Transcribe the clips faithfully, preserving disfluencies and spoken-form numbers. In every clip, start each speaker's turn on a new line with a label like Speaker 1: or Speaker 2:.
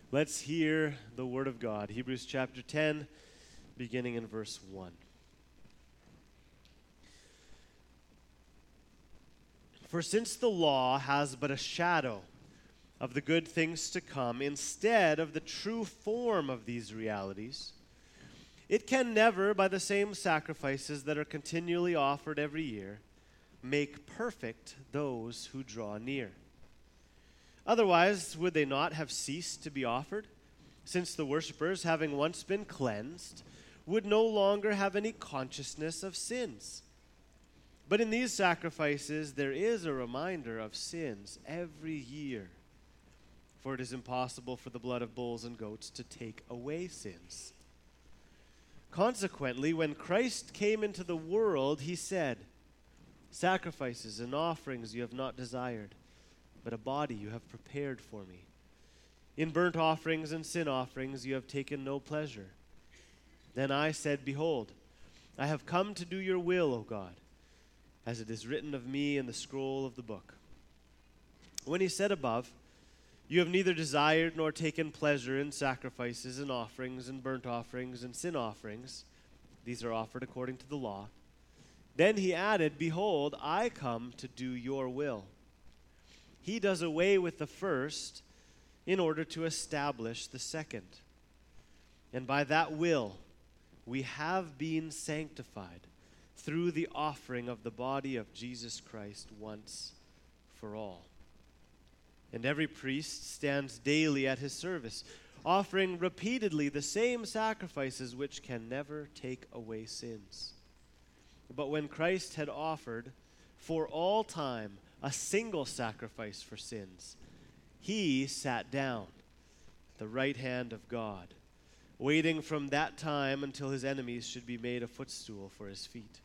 Speaker 1: Let's hear the word of God. Hebrews chapter ten, beginning in verse one. For since the law has but a shadow of the good things to come, instead of the true form of these realities, it can never, by the same sacrifices that are continually offered every year, make perfect those who draw near. Otherwise, would they not have ceased to be offered, since the worshippers, having once been cleansed, would no longer have any consciousness of sins? But in these sacrifices there is a reminder of sins every year. For it is impossible for the blood of bulls and goats to take away sins. Consequently, when Christ came into the world, he said, "Sacrifices and offerings you have not desired, but a body you have prepared for me. In burnt offerings and sin offerings you have taken no pleasure." Then I said, "Behold, I have come to do your will, O God, as it is written of me in the scroll of the book." When he said above, "You have neither desired nor taken pleasure in sacrifices and offerings and burnt offerings and sin offerings," these are offered according to the law, then he added, "Behold, I come to do your will." He does away with the first in order to establish the second. And by that will, we have been sanctified through the offering of the body of Jesus Christ once for all. And every priest stands daily at his service, offering repeatedly the same sacrifices which can never take away sins. But when Christ had offered for all time a single sacrifice for sins, he sat down at the right hand of God, waiting from that time until his enemies should be made a footstool for his feet.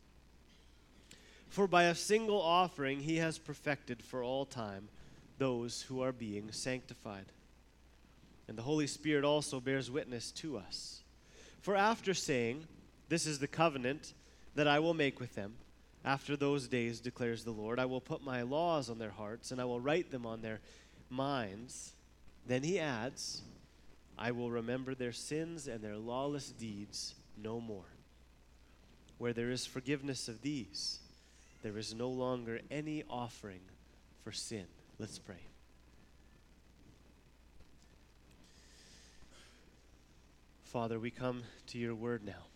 Speaker 1: For by a single offering he has perfected for all time those who are being sanctified. And the Holy Spirit also bears witness to us. For after saying, "This is the covenant that I will make with them, after those days, declares the Lord, I will put my laws on their hearts, and I will write them on their minds," then he adds, "I will remember their sins and their lawless deeds no more. Where there is forgiveness of these, there is no longer any offering for sin." Let's pray. Father, we come to your word now.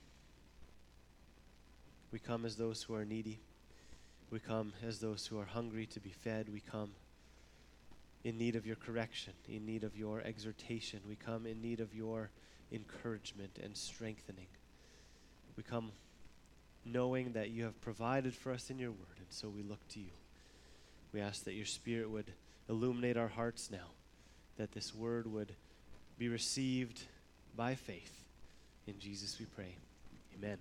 Speaker 1: We come as those who are needy. We come as those who are hungry to be fed. We come in need of your correction, in need of your exhortation. We come in need of your encouragement and strengthening. We come knowing that you have provided for us in your word, and so we look to you. We ask that your Spirit would illuminate our hearts now, that this word would be received by faith. In Jesus we pray. Amen.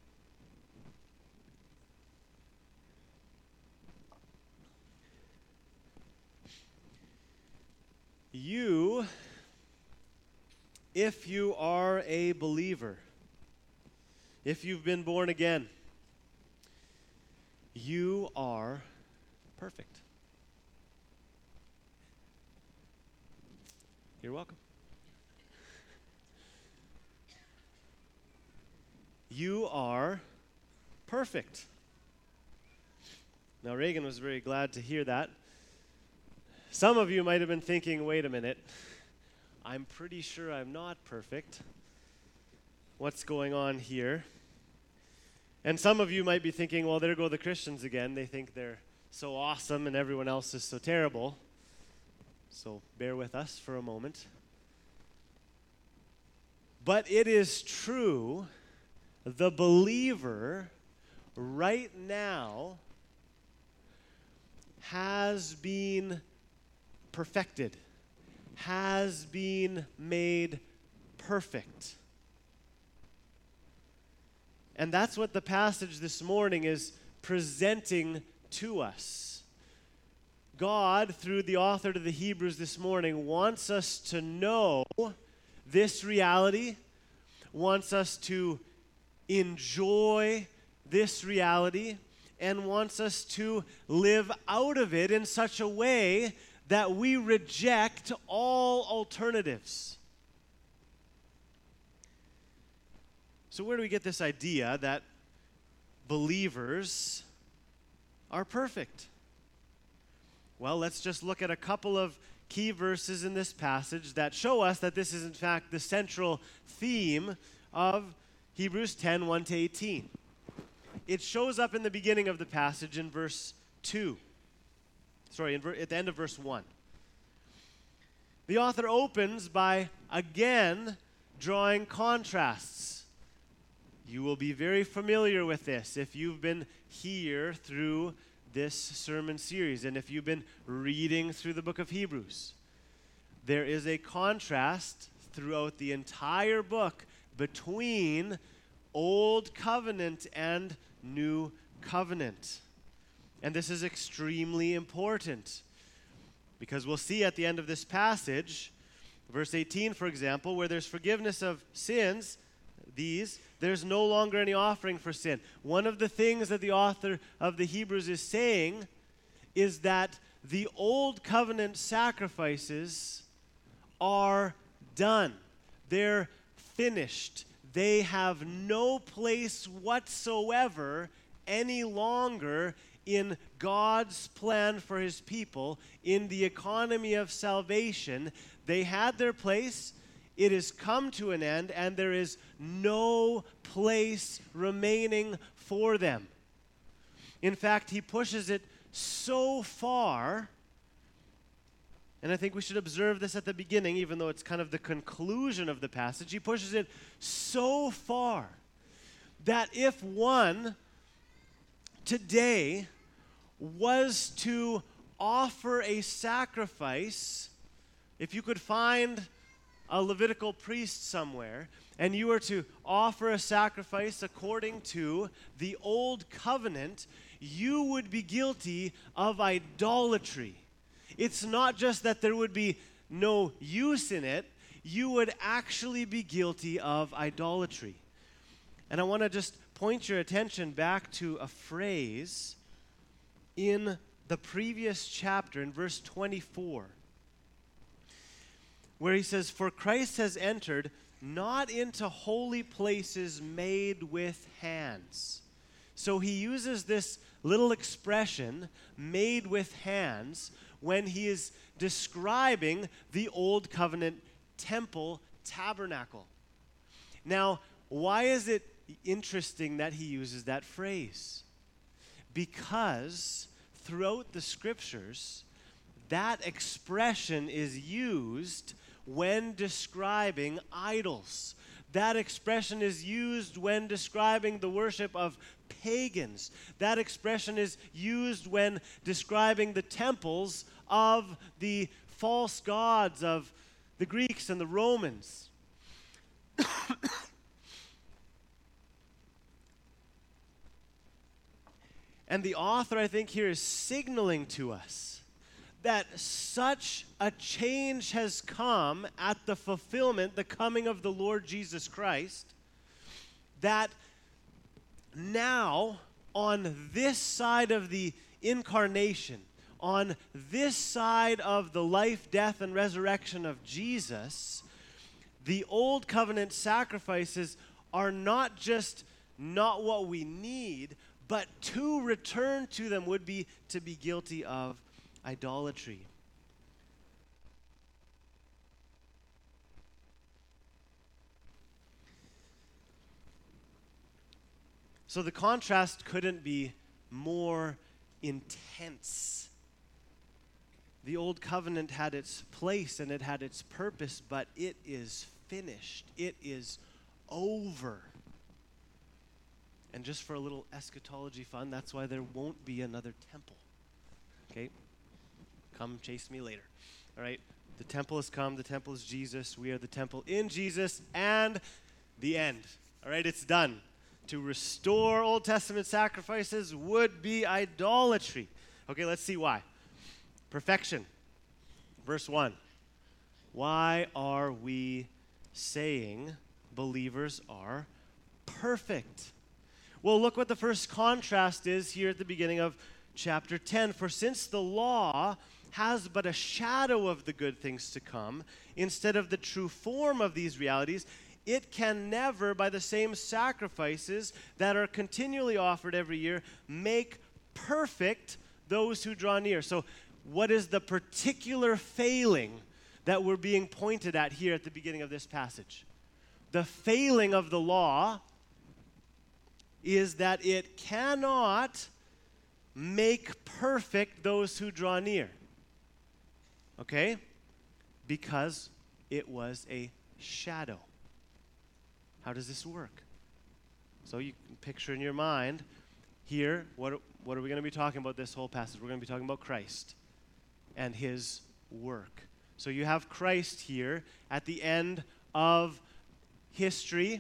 Speaker 1: You, if you are a believer, if you've been born again, you are perfect. You're welcome. You are perfect. Now, Reagan was very glad to hear that. Some of you might have been thinking, wait a minute, I'm pretty sure I'm not perfect. What's going on here? And some of you might be thinking, well, there go the Christians again. They think they're so awesome and everyone else is so terrible. So bear with us for a moment. But it is true, the believer right now has been perfected, has been made perfect. And that's what the passage this morning is presenting to us. God, through the author to the Hebrews this morning, wants us to know this reality, wants us to enjoy this reality, and wants us to live out of it in such a way that we reject all alternatives. So where do we get this idea that believers are perfect? Well, let's just look at a couple of key verses in this passage that show us that this is in fact the central theme of Hebrews ten, one to eighteen. It shows up in the beginning of the passage in verse two. Sorry, in ver- at the end of verse one. The author opens by again drawing contrasts. You will be very familiar with this if you've been here through this sermon series and if you've been reading through the book of Hebrews. There is a contrast throughout the entire book between Old Covenant and New Covenant. And this is extremely important because we'll see at the end of this passage, verse eighteen, for example, where there's forgiveness of sins, these, there's no longer any offering for sin. One of the things that the author of the Hebrews is saying is that the Old Covenant sacrifices are done. They're finished. They have no place whatsoever any longer in God's plan for his people, in the economy of salvation. They had their place. It has come to an end, and there is no place remaining for them. In fact, he pushes it so far, and I think we should observe this at the beginning, even though it's kind of the conclusion of the passage. He pushes it so far that if one today was to offer a sacrifice, if you could find a Levitical priest somewhere, and you were to offer a sacrifice according to the Old Covenant, you would be guilty of idolatry. It's not just that there would be no use in it, you would actually be guilty of idolatry. And I want to just point your attention back to a phrase in the previous chapter, in verse twenty-four, where he says, "For Christ has entered not into holy places made with hands." So he uses this little expression, "made with hands," when he is describing the Old Covenant temple tabernacle. Now, why is it interesting that he uses that phrase? Because throughout the scriptures, that expression is used when describing idols. That expression is used when describing the worship of pagans. That expression is used when describing the temples of the false gods of the Greeks and the Romans. And the author, I think, here is signaling to us that such a change has come at the fulfillment, the coming of the Lord Jesus Christ, that now, on this side of the incarnation, on this side of the life, death, and resurrection of Jesus, the Old Covenant sacrifices are not just not what we need, but to return to them would be to be guilty of idolatry. So the contrast couldn't be more intense. The Old Covenant had its place and it had its purpose, but it is finished. It is over. And just for a little eschatology fun, that's why there won't be another temple. Okay? Come chase me later. All right? The temple has come. The temple is Jesus. We are the temple in Jesus. And the end. All right? It's done. To restore Old Testament sacrifices would be idolatry. Okay, let's see why. Perfection. Verse one. Why are we saying believers are perfect? Well, look what the first contrast is here at the beginning of chapter ten. For since the law has but a shadow of the good things to come, instead of the true form of these realities, it can never, by the same sacrifices that are continually offered every year, make perfect those who draw near. So what is the particular failing that we're being pointed at here at the beginning of this passage? The failing of the law is that it cannot make perfect those who draw near. Okay? Because it was a shadow. How does this work? So you can picture in your mind here, what, what are we going to be talking about this whole passage? We're going to be talking about Christ and his work. So you have Christ here at the end of history,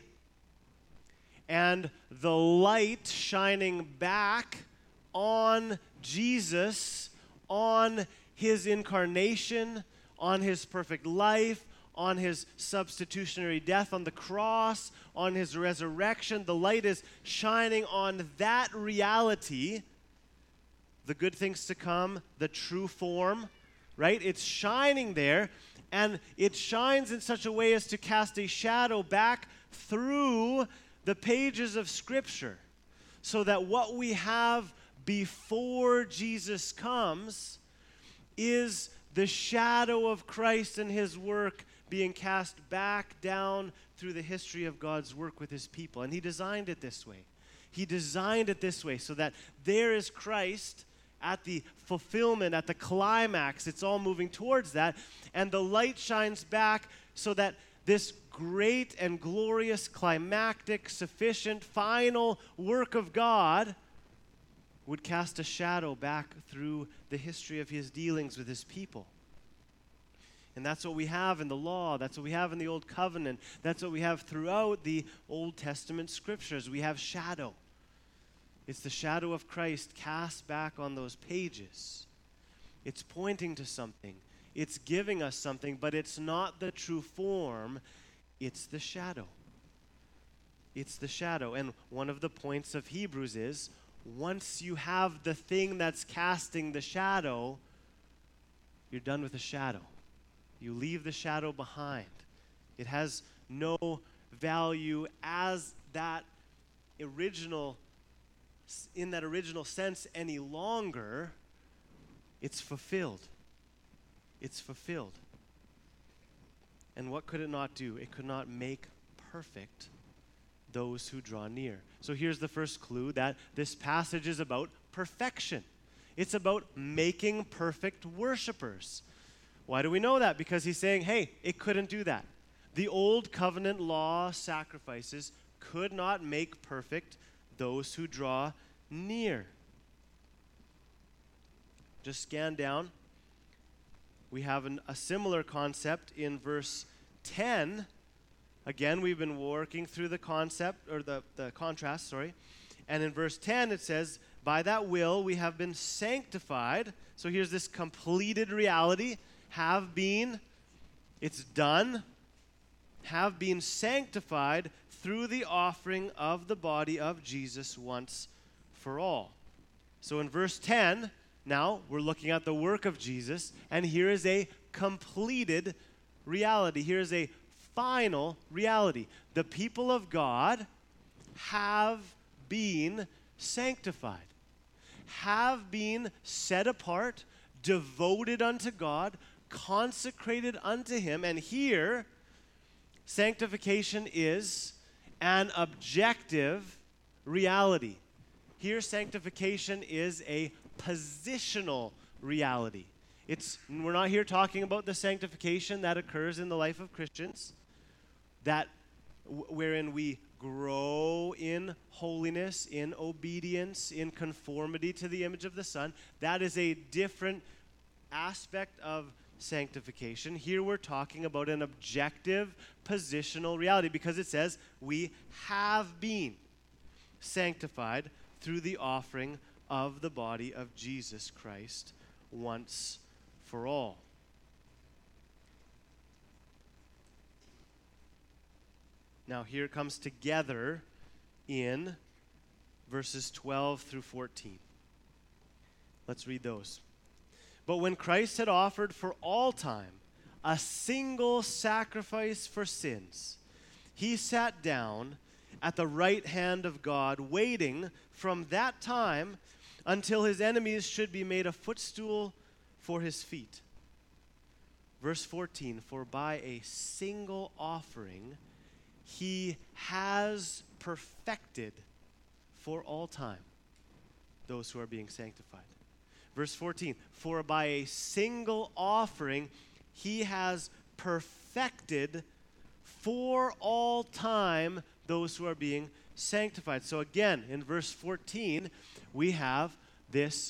Speaker 1: and the light shining back on Jesus, on his incarnation, on his perfect life, on his substitutionary death on the cross, on his resurrection. The light is shining on that reality, the good things to come, the true form, right? It's shining there, and it shines in such a way as to cast a shadow back through the pages of Scripture, so that what we have before Jesus comes is the shadow of Christ and his work being cast back down through the history of God's work with his people. And he designed it this way. He designed it this way so that there is Christ at the fulfillment, at the climax. It's all moving towards that. And the light shines back so that this great and glorious, climactic, sufficient, final work of God would cast a shadow back through the history of his dealings with his people. And that's what we have in the law. That's what we have in the Old Covenant. That's what we have throughout the Old Testament scriptures. We have shadow. It's the shadow of Christ cast back on those pages. It's pointing to something. It's giving us something, but it's not the true form. It's the shadow. It's the shadow. And one of the points of Hebrews is, once you have the thing that's casting the shadow, you're done with the shadow. You leave the shadow behind. It has no value as that original, in that original sense any longer. It's fulfilled. It's fulfilled. And what could it not do? It could not make perfect those who draw near. So here's the first clue that this passage is about perfection. It's about making perfect worshipers. Why do we know that? Because he's saying, hey, it couldn't do that. The old covenant law sacrifices could not make perfect those who draw near. Just scan down. We have an, a similar concept in verse ten. Again, we've been working through the concept, or the, the contrast, sorry. And in verse ten it says, by that will we have been sanctified. So here's this completed reality. Have been, it's done, have been sanctified through the offering of the body of Jesus once for all. So in verse ten, now we're looking at the work of Jesus, and here is a completed reality. Here is a final reality. The people of God have been sanctified, have been set apart, devoted unto God, consecrated unto him. And here, sanctification is an objective reality. Here, sanctification is a positional reality. It's, we're not here talking about the sanctification that occurs in the life of Christians, that w- wherein we grow in holiness, in obedience, in conformity to the image of the Son. That is a different aspect of sanctification. Here we're talking about an objective, positional reality, because it says we have been sanctified through the offering of the body of Jesus Christ once for all. Now here it comes together in verses twelve through fourteen. Let's read those. But when Christ had offered for all time a single sacrifice for sins, he sat down at the right hand of God, waiting from that time until his enemies should be made a footstool for his feet. Verse fourteen, for by a single offering he has perfected for all time those who are being sanctified. Verse fourteen, for by a single offering he has perfected for all time those who are being sanctified. So again, in verse fourteen, we have this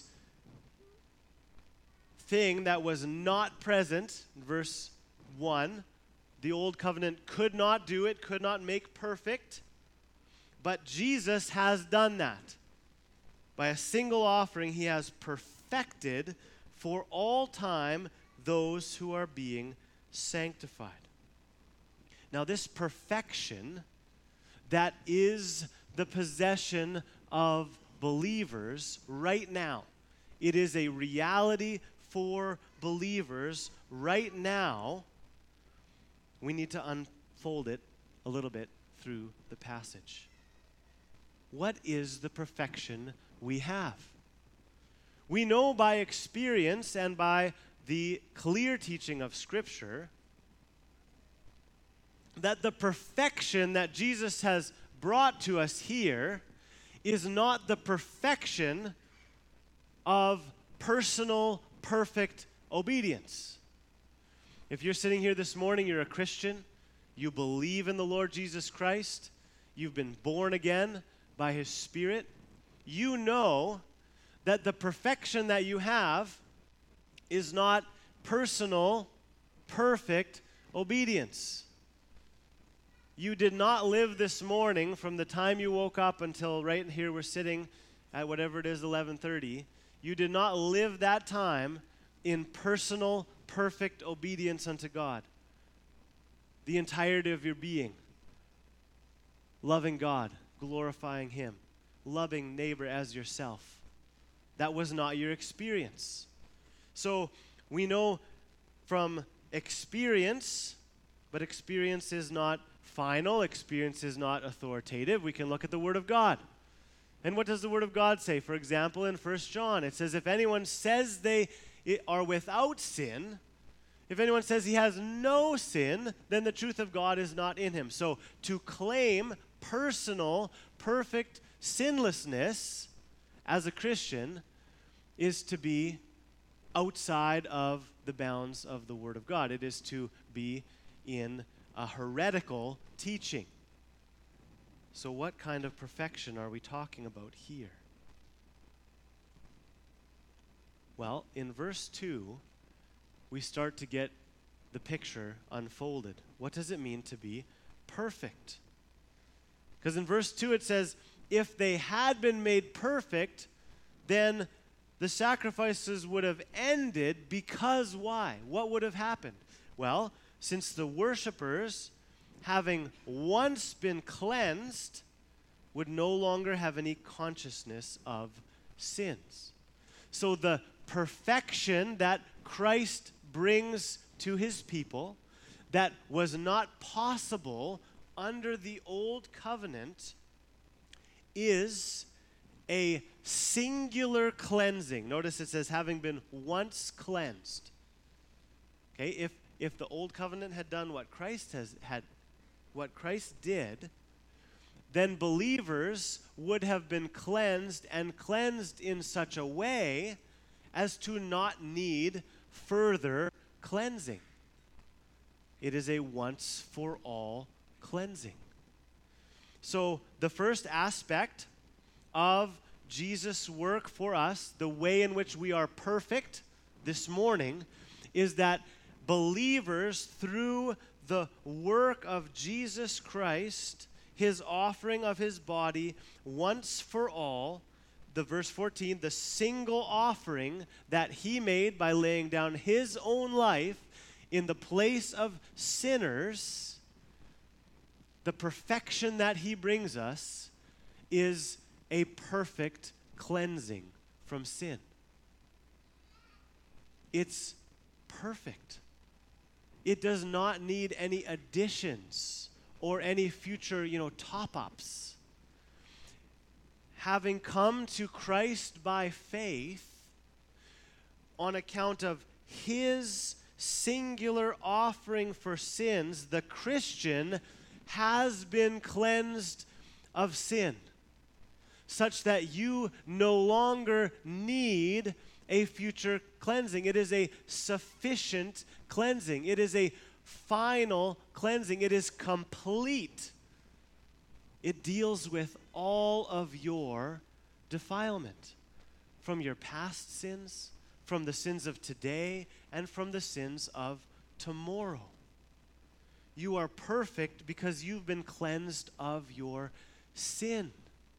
Speaker 1: thing that was not present in verse one. The old covenant could not do it, could not make perfect, but Jesus has done that. By a single offering, he has perfected for all time those who are being sanctified. Now, this perfection that is the possession of believers right now, it is a reality for believers right now. We need to unfold it a little bit through the passage. What is the perfection we have? We know by experience and by the clear teaching of Scripture that the perfection that Jesus has brought to us here is not the perfection of personal, perfect obedience. If you're sitting here this morning, you're a Christian, you believe in the Lord Jesus Christ, you've been born again by his Spirit, you know that the perfection that you have is not personal, perfect obedience. You did not live this morning from the time you woke up until right here we're sitting at whatever it is, eleven thirty. You did not live that time in personal, perfect obedience unto God. The entirety of your being. Loving God, glorifying him, loving neighbor as yourself. That was not your experience. So we know from experience, but experience is not final, experience is not authoritative. We can look at the Word of God. And what does the Word of God say? For example, in First John, it says, if anyone says they are without sin, if anyone says he has no sin, then the truth of God is not in him. So to claim personal, perfect sinlessness as a Christian is to be outside of the bounds of the Word of God. It is to be in a heretical teaching. So what kind of perfection are we talking about here? Well, in verse two, we start to get the picture unfolded. What does it mean to be perfect? Because in verse two it says, if they had been made perfect, then the sacrifices would have ended because why? What would have happened? Well, since the worshipers, having once been cleansed, would no longer have any consciousness of sins. So the perfection that Christ brings to his people that was not possible under the old covenant is a singular cleansing. Notice it says having been once cleansed. Okay, if if the old covenant had done what Christ has had what Christ did, then believers would have been cleansed and cleansed in such a way as to not need further cleansing. It is a once for all cleansing. So the first aspect of Jesus' work for us, the way in which we are perfect this morning, is that believers, through the work of Jesus Christ, his offering of his body once for all, the verse fourteen, the single offering that he made by laying down his own life in the place of sinners, the perfection that he brings us is a perfect cleansing from sin. It's perfect. It does not need any additions or any future, you know, top-ups. Having come to Christ by faith on account of his singular offering for sins, the Christian has been cleansed of sin, such that you no longer need a future cleansing. It is a sufficient cleansing. It is a final cleansing. It is complete. It deals with all of your defilement, from your past sins, from the sins of today, and from the sins of tomorrow. You are perfect because you've been cleansed of your sin.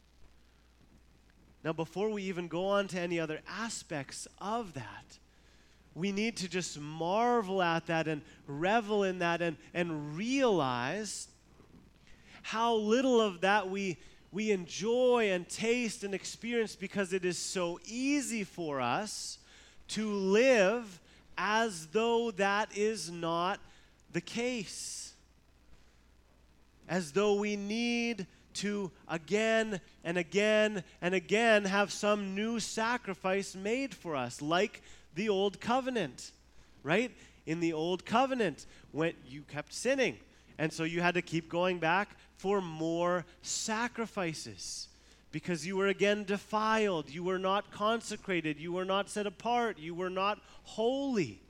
Speaker 1: Now, before we even go on to any other aspects of that, we need to just marvel at that and revel in that and, and realize how little of that we, we enjoy and taste and experience, because it is so easy for us to live as though that is not the case. As though we need to again and again and again have some new sacrifice made for us, like the old covenant, right? In the old covenant, when you kept sinning, and so you had to keep going back for more sacrifices because you were again defiled, you were not consecrated, you were not set apart, you were not holy.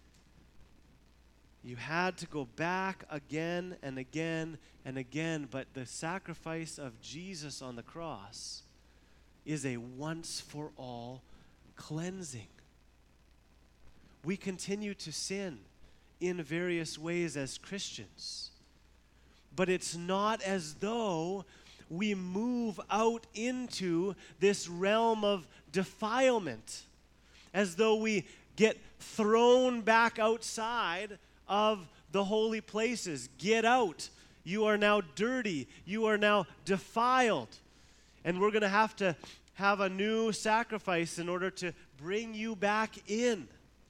Speaker 1: You had to go back again and again and again, but the sacrifice of Jesus on the cross is a once-for-all cleansing. We continue to sin in various ways as Christians, but it's not as though we move out into this realm of defilement, as though we get thrown back outside of the holy places. Get out. You are now dirty. You are now defiled. And we're going to have to have a new sacrifice in order to bring you back in.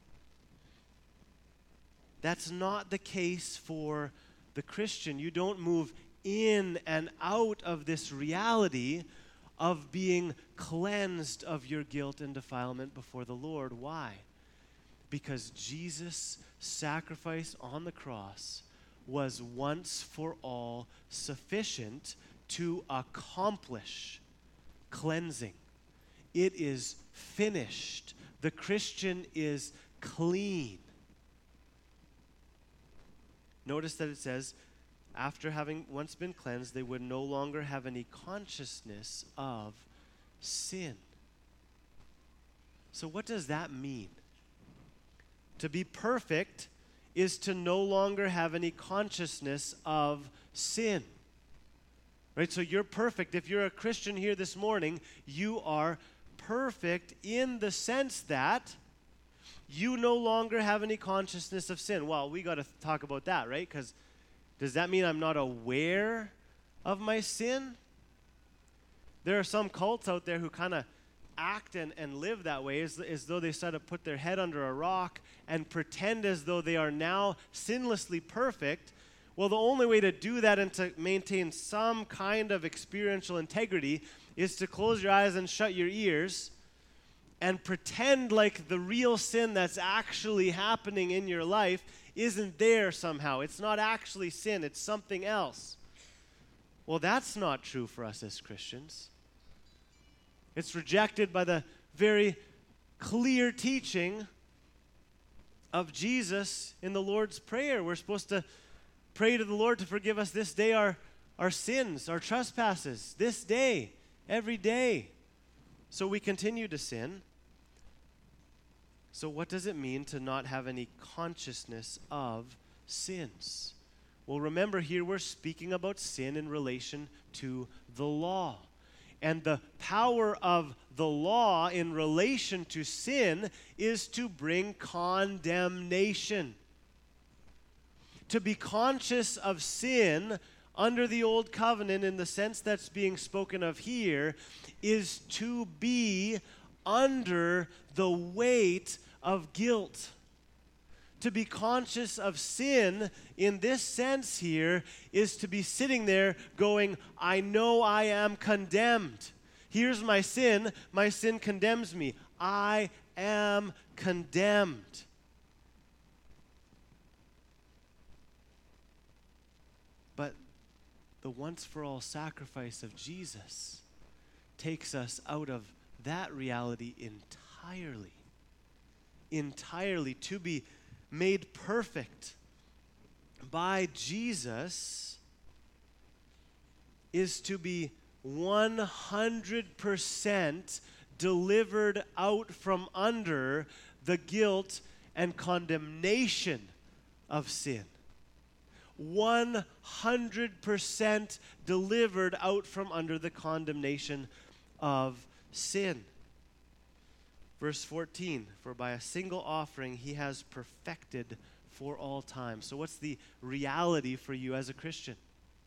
Speaker 1: That's not the case for the Christian. You don't move in and out of this reality of being cleansed of your guilt and defilement before the Lord. Why? Because Jesus' sacrifice on the cross was once for all sufficient to accomplish cleansing. It is finished. The Christian is clean. Notice that it says, after having once been cleansed, they would no longer have any consciousness of sin. So what does that mean? To be perfect is to no longer have any consciousness of sin. Right? So you're perfect. If you're a Christian here this morning, you are perfect in the sense that you no longer have any consciousness of sin. Well, we got to talk about that, right? Because does that mean I'm not aware of my sin? There are some cults out there who kind of act and, and live that way, as, as though they sort of put their head under a rock and pretend as though they are now sinlessly perfect. Well, the only way to do that and to maintain some kind of experiential integrity is to close your eyes and shut your ears and pretend like the real sin that's actually happening in your life isn't there somehow. It's not actually sin, it's something else. Well, that's not true for us as Christians. It's rejected by the very clear teaching of Jesus in the Lord's Prayer. We're supposed to pray to the Lord to forgive us this day our, our sins, our trespasses, this day, every day. So we continue to sin. So what does it mean to not have any consciousness of sins? Well, remember here we're speaking about sin in relation to the law. And the power of the law in relation to sin is to bring condemnation. To be conscious of sin under the old covenant, in the sense that's being spoken of here, is to be under the weight of guilt. To be conscious of sin in this sense here is to be sitting there going, I know I am condemned. Here's my sin. My sin condemns me. I am condemned. But the once-for-all sacrifice of Jesus takes us out of that reality entirely. Entirely. To be made perfect by Jesus is to be one hundred percent delivered out from under the guilt and condemnation of sin. one hundred percent delivered out from under the condemnation of sin. Verse fourteen, for by a single offering he has perfected for all time. So what's the reality for you as a Christian?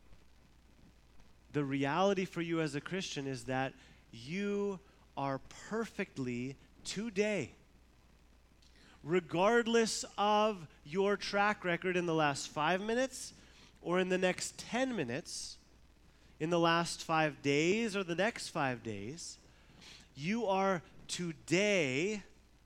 Speaker 1: The reality for you as a Christian is that you are perfectly today, regardless of your track record in the last five minutes or in the next ten minutes, in the last five days or the next five days, you are today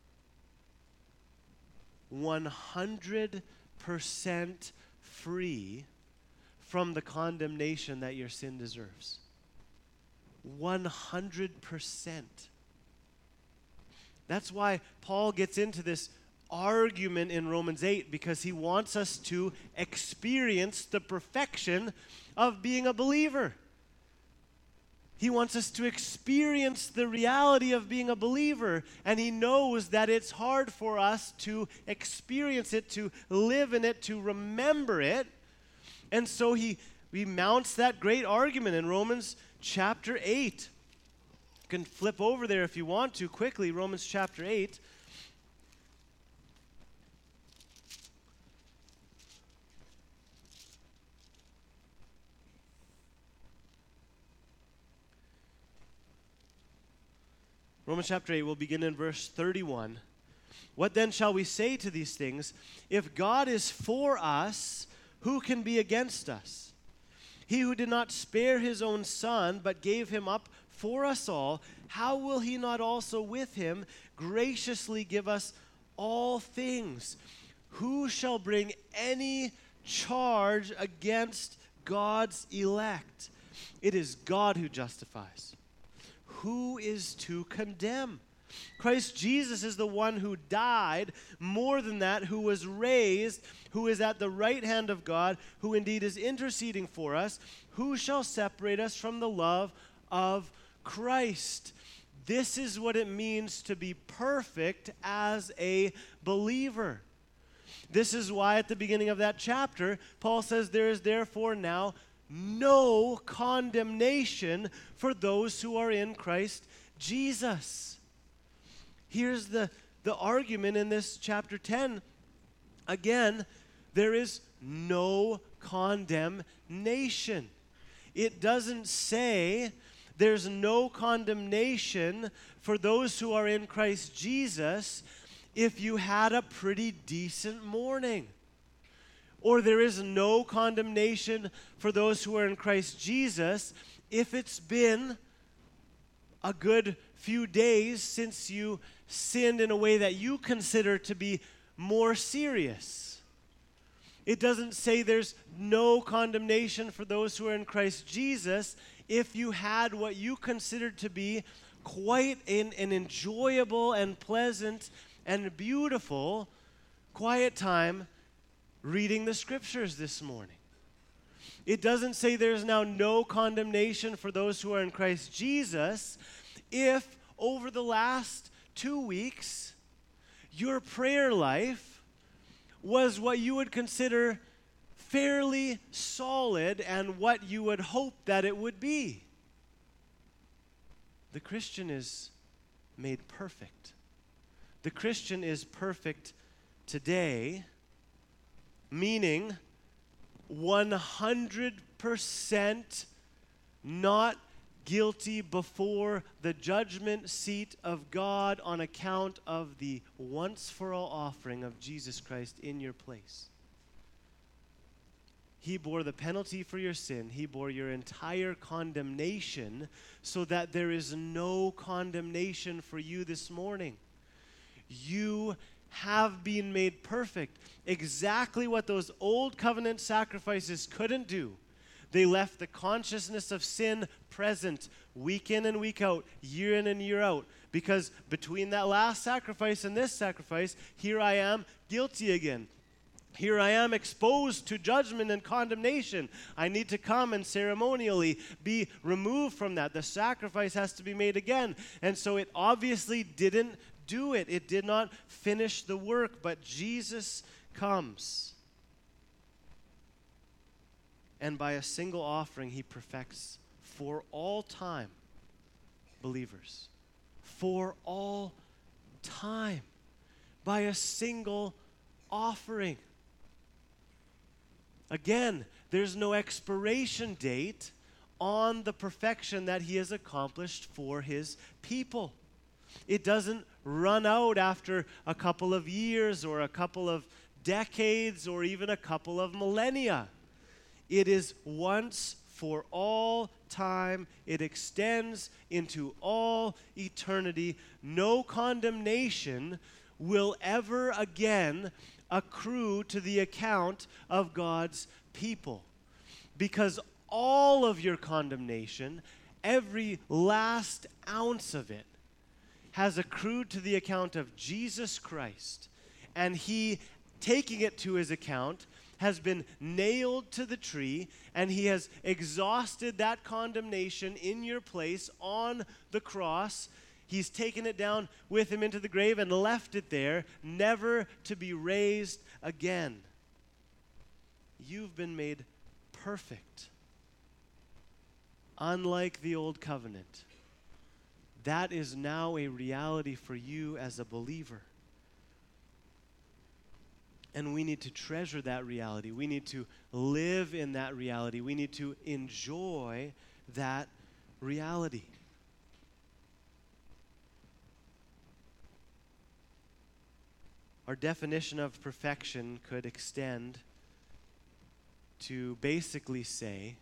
Speaker 1: one hundred percent free from the condemnation that your sin deserves. one hundred percent. That's why Paul gets into this argument in Romans eight, because he wants us to experience the perfection of being a believer. He wants us to experience the reality of being a believer, and he knows that it's hard for us to experience it, to live in it, to remember it. And so he, he mounts that great argument in Romans chapter eight. You can flip over there if you want to quickly, Romans chapter eight. Romans chapter eight, we'll begin in verse thirty-one. What then shall we say to these things? If God is for us, who can be against us? He who did not spare his own son, but gave him up for us all, how will he not also with him graciously give us all things? Who shall bring any charge against God's elect? It is God who justifies. Who is to condemn? Christ Jesus is the one who died, more than that, who was raised, who is at the right hand of God, who indeed is interceding for us. Who shall separate us from the love of Christ? This is what it means to be perfect as a believer. This is why at the beginning of that chapter, Paul says, there is therefore now no condemnation for those who are in Christ Jesus. Here's the, the argument in this chapter ten. Again, there is no condemnation. It doesn't say there's no condemnation for those who are in Christ Jesus if you had a pretty decent morning. Or there is no condemnation for those who are in Christ Jesus if it's been a good few days since you sinned in a way that you consider to be more serious. It doesn't say there's no condemnation for those who are in Christ Jesus if you had what you considered to be quite an, an enjoyable and pleasant and beautiful quiet time reading the scriptures this morning. It doesn't say there's now no condemnation for those who are in Christ Jesus if over the last two weeks your prayer life was what you would consider fairly solid and what you would hope that it would be. The Christian is made perfect. The Christian is perfect today, meaning one hundred percent not guilty before the judgment seat of God on account of the once-for-all offering of Jesus Christ in your place. He bore the penalty for your sin. He bore your entire condemnation so that there is no condemnation for you this morning. You have been made perfect. Exactly what those old covenant sacrifices couldn't do. They left the consciousness of sin present week in and week out, year in and year out. Because between that last sacrifice and this sacrifice, here I am guilty again. Here I am exposed to judgment and condemnation. I need to come and ceremonially be removed from that. The sacrifice has to be made again. And so it obviously didn't do it. It did not finish the work, but Jesus comes. And by a single offering, he perfects for all time believers. For all time. By a single offering. Again, there's no expiration date on the perfection that he has accomplished for his people. It doesn't run out after a couple of years or a couple of decades or even a couple of millennia. It is once for all time. It extends into all eternity. No condemnation will ever again accrue to the account of God's people. Because all of your condemnation, every last ounce of it, has accrued to the account of Jesus Christ. And he, taking it to his account, has been nailed to the tree, and he has exhausted that condemnation in your place on the cross. He's taken it down with him into the grave and left it there, never to be raised again. You've been made perfect. Unlike the old covenant. That is now a reality for you as a believer. And we need to treasure that reality. We need to live in that reality. We need to enjoy that reality. Our definition of perfection could extend to basically say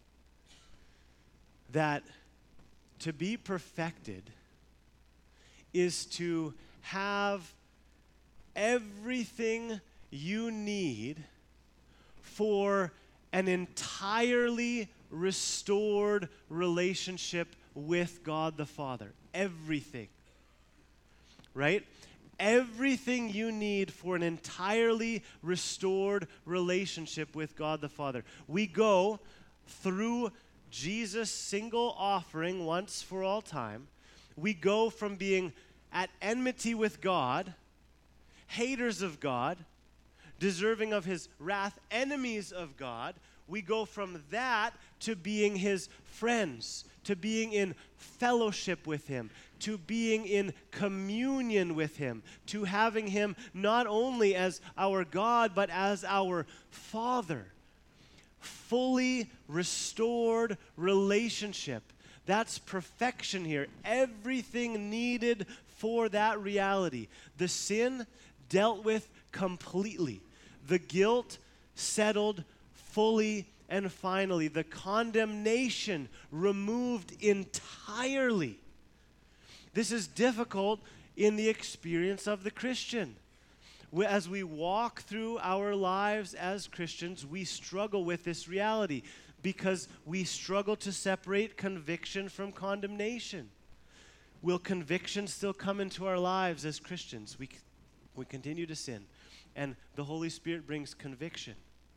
Speaker 1: that to be perfected is to have everything you need for an entirely restored relationship with God the Father. Everything. Right? Everything you need for an entirely restored relationship with God the Father. We go through Jesus' single offering once for all time. We go from being at enmity with God, haters of God, deserving of his wrath, enemies of God. We go from that to being his friends, to being in fellowship with him, to being in communion with him, to having him not only as our God, but as our Father. Fully restored relationship. That's perfection here. Everything needed for that reality. The sin dealt with completely. The guilt settled fully and finally. The condemnation removed entirely. This is difficult in the experience of the Christian. As we walk through our lives as Christians, we struggle with this reality because we struggle to separate conviction from condemnation. Will conviction still come into our lives as Christians? We, we continue to sin, and the Holy Spirit brings conviction.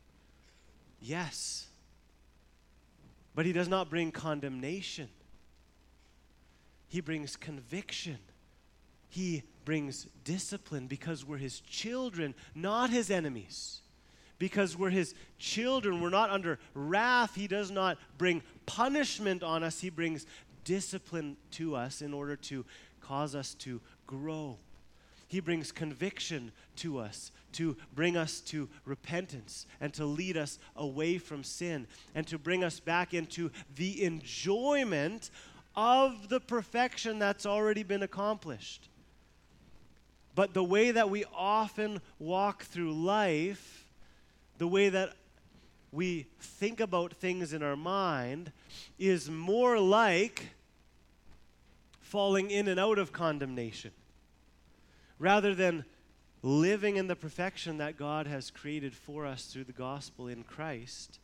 Speaker 1: Yes, but he does not bring condemnation. He brings conviction. He brings discipline because we're his children, not his enemies. Because we're his children, we're not under wrath. He does not bring punishment on us. He brings discipline to us in order to cause us to grow. He brings conviction to us to bring us to repentance and to lead us away from sin and to bring us back into the enjoyment of the perfection that's already been accomplished. But the way that we often walk through life, the way that we think about things in our mind, is more like falling in and out of condemnation, rather than living in the perfection that God has created for us through the gospel in Christ.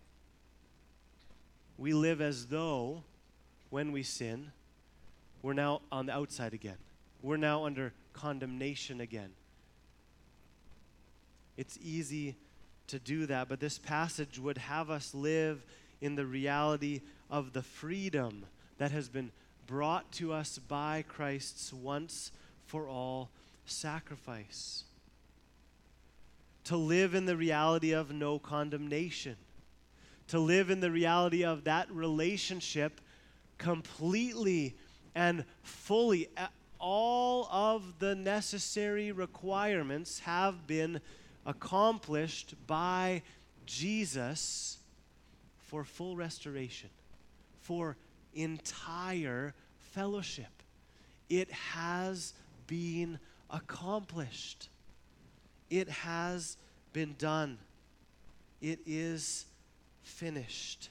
Speaker 1: We live as though when we sin, we're now on the outside again. We're now under condemnation again. It's easy to do that, but this passage would have us live in the reality of the freedom that has been brought to us by Christ's once for all sacrifice. To live in the reality of no condemnation. To live in the reality of that relationship completely and fully. All of the necessary requirements have been accomplished by Jesus for full restoration, for entire fellowship. It has been accomplished. It has been done. It is finished.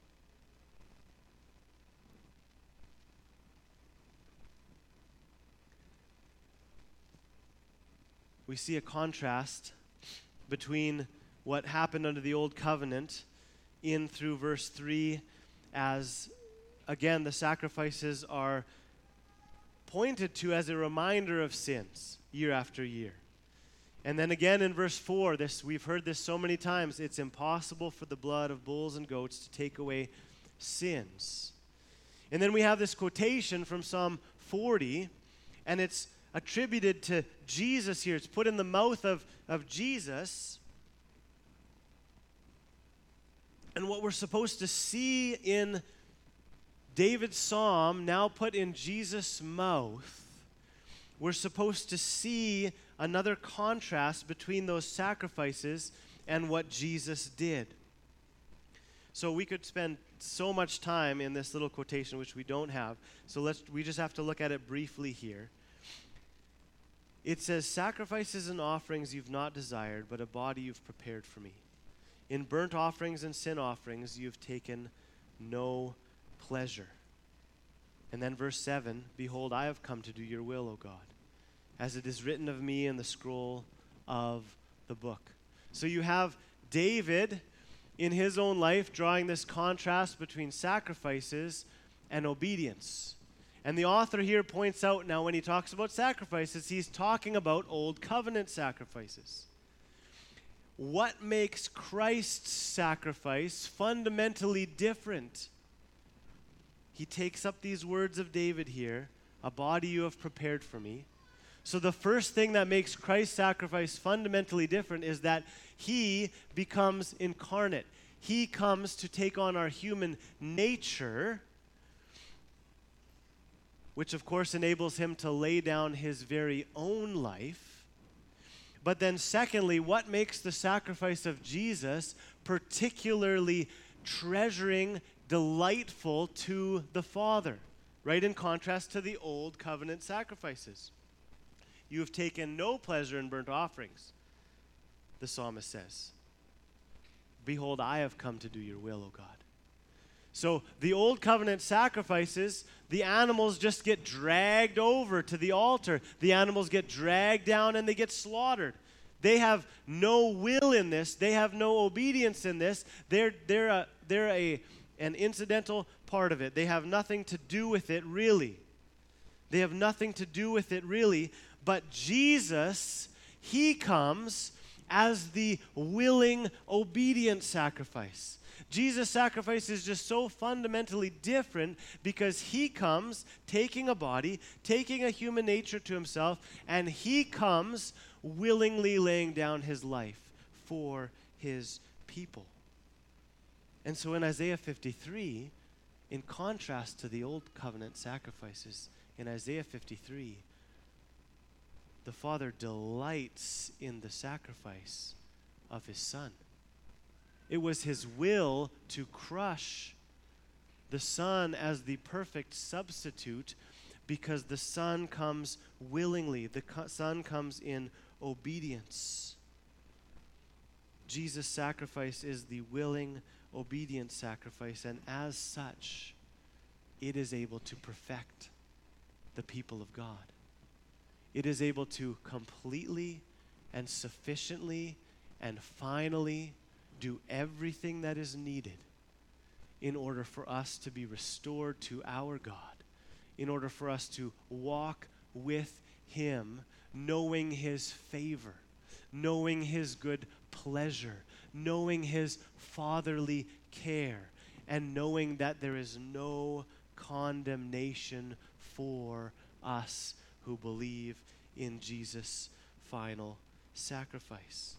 Speaker 1: We see a contrast between what happened under the old covenant in through verse three, as again the sacrifices are pointed to as a reminder of sins year after year. And then again in verse four, this we've heard this so many times, it's impossible for the blood of bulls and goats to take away sins. And then we have this quotation from Psalm forty, and it's attributed to Jesus here. It's put in the mouth of, of Jesus. And what we're supposed to see in David's psalm, now put in Jesus' mouth, we're supposed to see another contrast between those sacrifices and what Jesus did. So we could spend so much time in this little quotation, which we don't have. So let's we just have to look at it briefly here. It says, "Sacrifices and offerings you've not desired, but a body you've prepared for me. In burnt offerings and sin offerings you've taken no pleasure." And then verse seven, "Behold, I have come to do your will, O God, as it is written of me in the scroll of the book." So you have David in his own life drawing this contrast between sacrifices and obedience. And the author here points out, now when he talks about sacrifices, he's talking about old covenant sacrifices. What makes Christ's sacrifice fundamentally different? He takes up these words of David here, "A body you have prepared for me." So the first thing that makes Christ's sacrifice fundamentally different is that he becomes incarnate. He comes to take on our human nature, which of course enables him to lay down his very own life. But then secondly, what makes the sacrifice of Jesus particularly treasuring, delightful to the Father, right in contrast to the old covenant sacrifices? "You have taken no pleasure in burnt offerings," the psalmist says. "Behold, I have come to do your will, O God." So the old covenant sacrifices, the animals just get dragged over to the altar. The animals get dragged down and they get slaughtered. They have no will in this. They have no obedience in this. They're, they're, a, they're a, an incidental part of it. They have nothing to do with it, really. They have nothing to do with it, really. But Jesus, he comes as the willing, obedient sacrifice. Jesus' sacrifice is just so fundamentally different because he comes taking a body, taking a human nature to himself, and he comes willingly laying down his life for his people. And so in Isaiah fifty-three, in contrast to the old covenant sacrifices, in Isaiah fifty-three, the Father delights in the sacrifice of his Son. It was his will to crush the Son as the perfect substitute because the Son comes willingly. The co- Son comes in obedience. Jesus' sacrifice is the willing, obedient sacrifice, and as such, it is able to perfect the people of God. It is able to completely and sufficiently and finally do everything that is needed in order for us to be restored to our God, in order for us to walk with him, knowing his favor, knowing his good pleasure, knowing his fatherly care, and knowing that there is no condemnation for us who believe in Jesus' final sacrifice.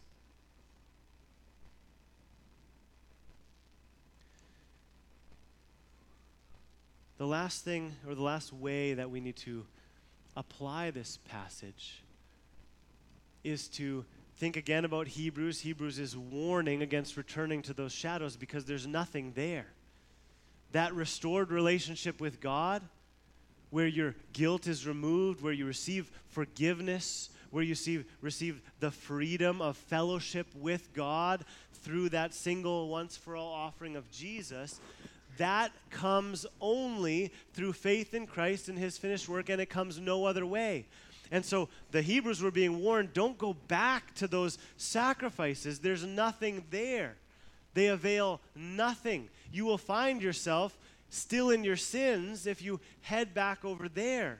Speaker 1: The last thing, or the last way that we need to apply this passage is to think again about Hebrews. Hebrews is warning against returning to those shadows because there's nothing there. That restored relationship with God, where your guilt is removed, where you receive forgiveness, where you see, receive the freedom of fellowship with God through that single once-for-all offering of Jesus, that comes only through faith in Christ and his finished work, and it comes no other way. And so the Hebrews were being warned, don't go back to those sacrifices. There's nothing there. They avail nothing. You will find yourself still in your sins if you head back over there.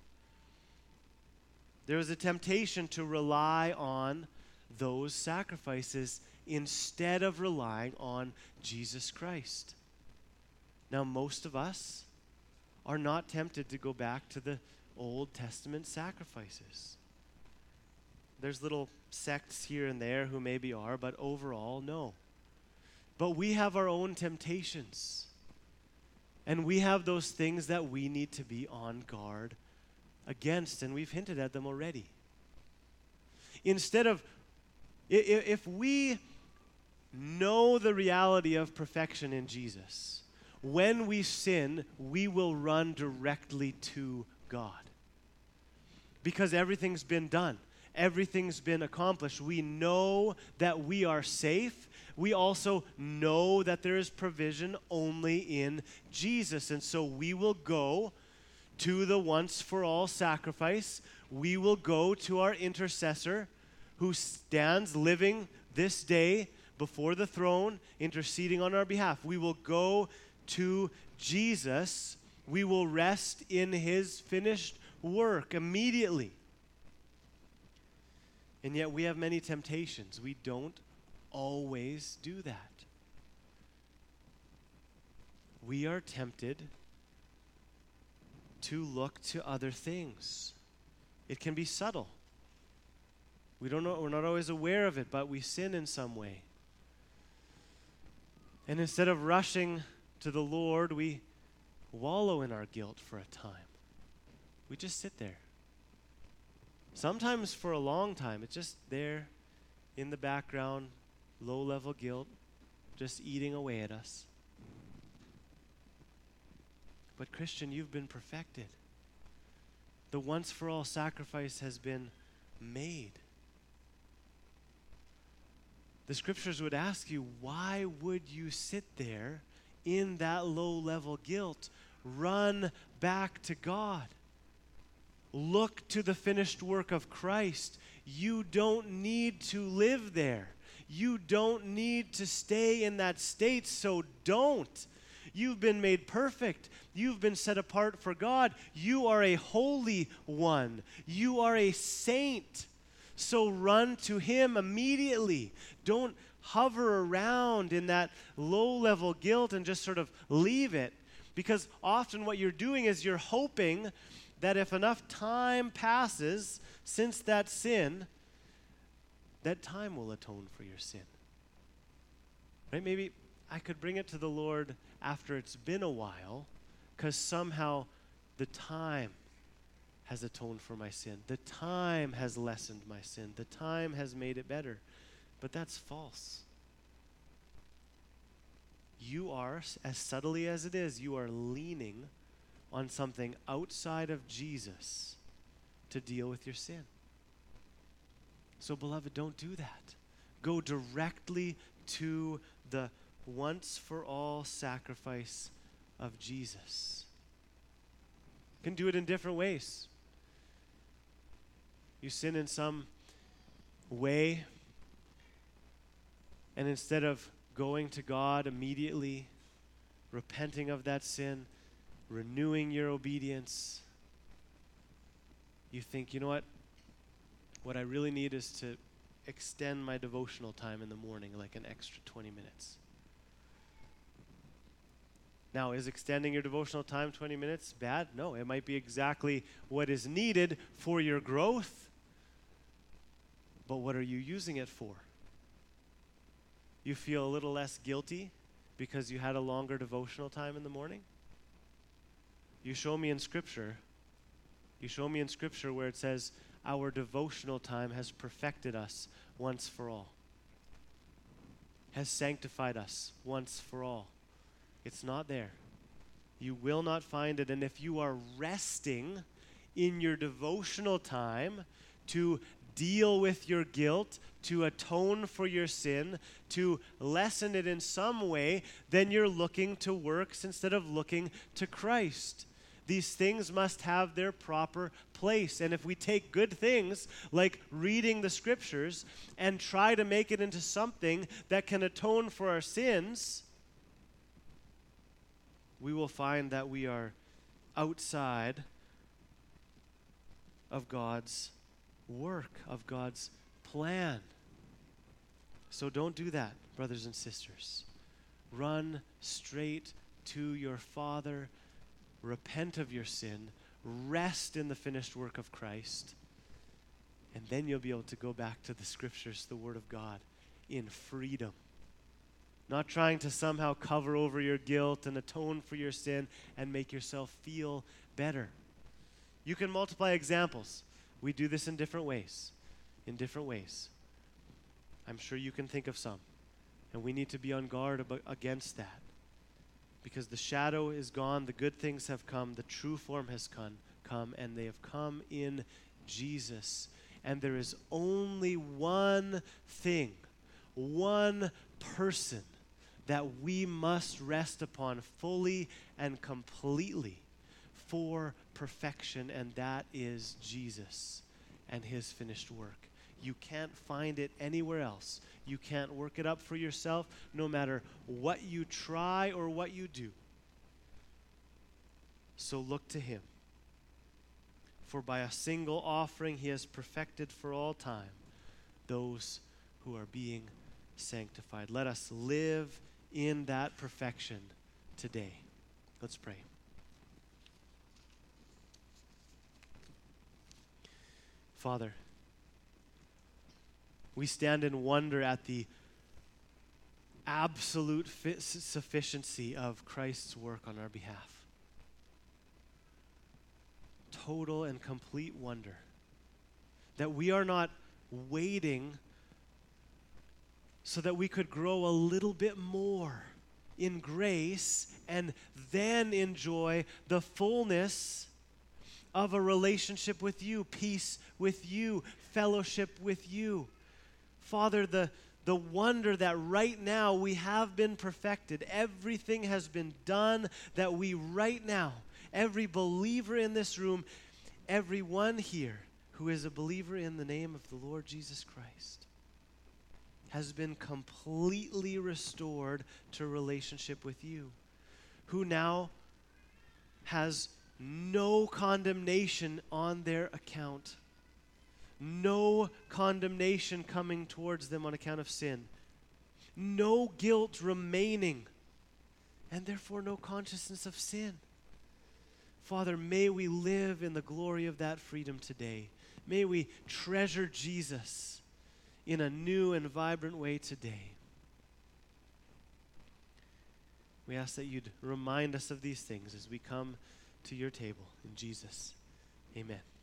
Speaker 1: There is a temptation to rely on those sacrifices instead of relying on Jesus Christ. Now, most of us are not tempted to go back to the Old Testament sacrifices. There's little sects here and there who maybe are, but overall, no. But we have our own temptations. And we have those things that we need to be on guard against, and we've hinted at them already. Instead of, if we know the reality of perfection in Jesus, when we sin, we will run directly to God. Because everything's been done. Everything's been accomplished. We know that we are safe. We also know that there is provision only in Jesus. And so we will go to the once-for-all sacrifice. We will go to our intercessor who stands living this day before the throne, interceding on our behalf. We will go to Jesus. We will rest in his finished work immediately. And yet we have many temptations. We don't always do that. We are tempted to look to other things. It can be subtle. We don't know, we're not always aware of it, but we sin in some way. And instead of rushing to the Lord, we wallow in our guilt for a time. We just sit there. Sometimes for a long time, it's just there in the background, low-level guilt, just eating away at us. But Christian, you've been perfected. The once-for-all sacrifice has been made. The scriptures would ask you, why would you sit there in that low-level guilt? Run back to God. Look to the finished work of Christ. You don't need to live there. You don't need to stay in that state, so don't. You've been made perfect. You've been set apart for God. You are a holy one. You are a saint. So run to him immediately. Don't hover around in that low-level guilt and just sort of leave it. Because often what you're doing is you're hoping that if enough time passes since that sin, that time will atone for your sin. Right? Maybe I could bring it to the Lord after it's been a while, because somehow the time has atoned for my sin. The time has lessened my sin. The time has made it better. But that's false. You are, as subtly as it is, you are leaning on something outside of Jesus to deal with your sin. So, beloved, don't do that. Go directly to the once-for-all sacrifice of Jesus. You can do it in different ways. You sin in some way, and instead of going to God immediately, repenting of that sin, renewing your obedience, you think, you know what? What I really need is to extend my devotional time in the morning like an extra twenty minutes. Now, is extending your devotional time twenty minutes bad? No, it might be exactly what is needed for your growth. But what are you using it for? You feel a little less guilty because you had a longer devotional time in the morning? You show me in Scripture, you show me in Scripture where it says, our devotional time has perfected us once for all, has sanctified us once for all. It's not there. You will not find it. And if you are resting in your devotional time to deal with your guilt, to atone for your sin, to lessen it in some way, then you're looking to works instead of looking to Christ. These things must have their proper place. And if we take good things like reading the Scriptures and try to make it into something that can atone for our sins, we will find that we are outside of God's work, of God's plan. So don't do that, brothers and sisters. Run straight to your Father. Repent of your sin. Rest in the finished work of Christ. And then you'll be able to go back to the Scriptures, the Word of God, in freedom. Not trying to somehow cover over your guilt and atone for your sin and make yourself feel better. You can multiply examples. We do this in different ways. In different ways. I'm sure you can think of some. And we need to be on guard ab- against that. Because the shadow is gone, the good things have come, the true form has come, come, and they have come in Jesus. And there is only one thing, one person that we must rest upon fully and completely for perfection, and that is Jesus and his finished work. You can't find it anywhere else. You can't work it up for yourself, no matter what you try or what you do. So look to him. For by a single offering he has perfected for all time those who are being sanctified. Let us live in that perfection today. Let's pray. Father, we stand in wonder at the absolute fi- sufficiency of Christ's work on our behalf. Total and complete wonder that we are not waiting so that we could grow a little bit more in grace and then enjoy the fullness of a relationship with you, peace with you, fellowship with you. Father, the, the wonder that right now we have been perfected. Everything has been done that we right now, every believer in this room, everyone here who is a believer in the name of the Lord Jesus Christ, has been completely restored to relationship with you, who now has no condemnation on their account. No condemnation coming towards them on account of sin. No guilt remaining, and therefore no consciousness of sin. Father, may we live in the glory of that freedom today. May we treasure Jesus in a new and vibrant way today. We ask that you'd remind us of these things as we come to your table. In Jesus, amen.